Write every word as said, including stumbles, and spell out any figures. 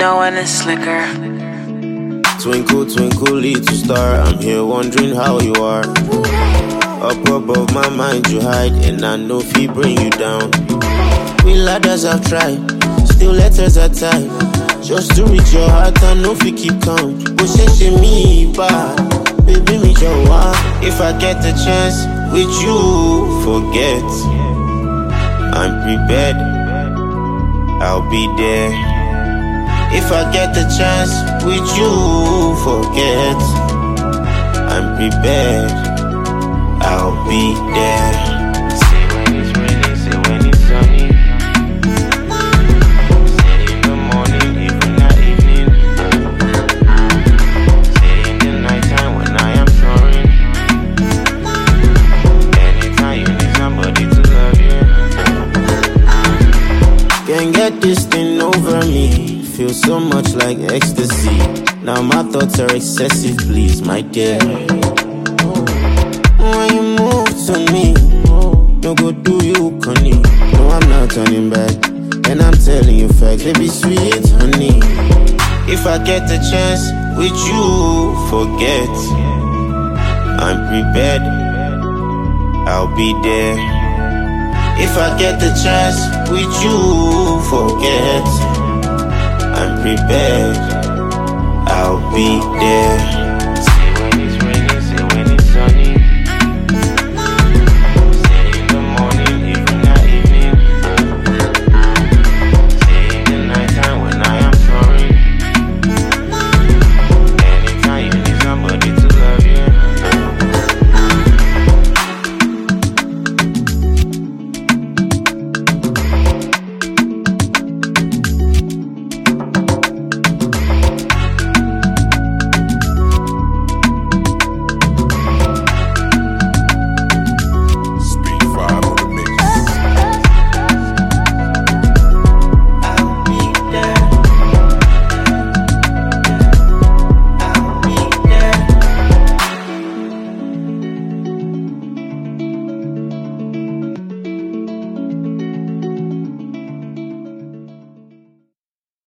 know when it's slicker. Twinkle, twinkle, little star, I'm here wondering how you are. Up above my mind you hide, and I know if he bring you down. We ladders have tried, still letters are tied. Just to reach your heart, I know if you keep calm. Push it me back, baby me your wife. If I get the chance with you, forget. I'm prepared, I'll be there. If I get the chance with you, forget. I'm prepared, I'll be there. Say when it's raining, say when it's sunny. Say in the morning, even that evening. Say in the nighttime when I am snoring. Anytime you need somebody to love you. Can't get this thing over me. Feel so much like ecstasy. Now my thoughts are excessive, please, my dear. When you move to me, no go do you, honey. No, I'm not turning back, and I'm telling you facts, baby, sweet honey. If I get the chance with you, forget. I'm prepared, I'll be there. If I get the chance with you, forget. I'm prepared, I'll be there.